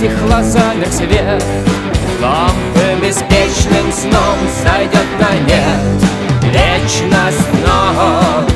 затихло, замер свет, лампы беспечным сном сойдет на нет вечность, ночь.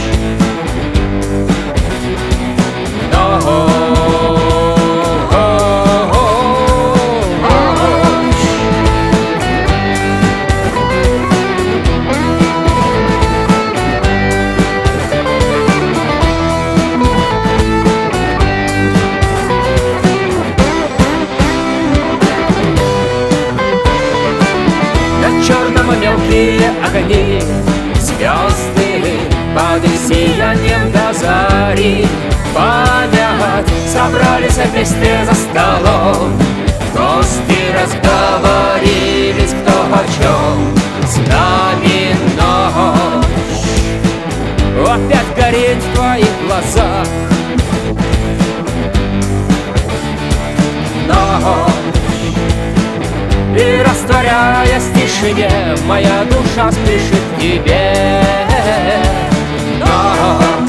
Черном мелкие огни, звезды под сиянием до зари. Память собрались вместе за столом, гости разговорились кто о чем. С нами ночь опять горит в твоих глазах. Ночь, и растворяясь в тишине, моя душа спешит к тебе. Ночь.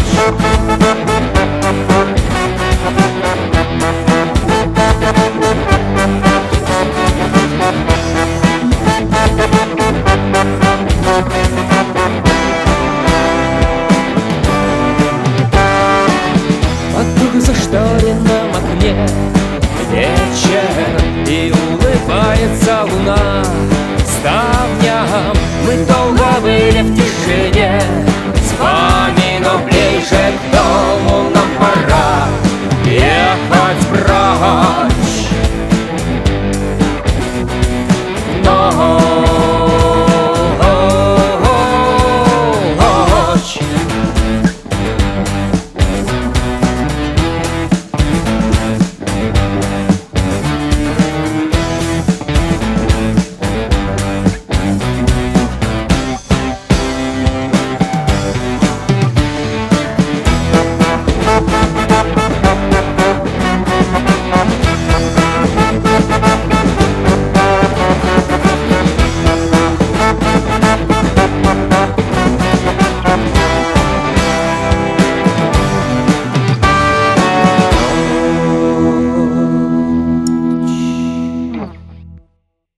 Вокруг зашторенном окне вечер, и улыбается луна. Ставням мы долго были в тишине, с вами, но ближе к дому нам пора ехать прочь.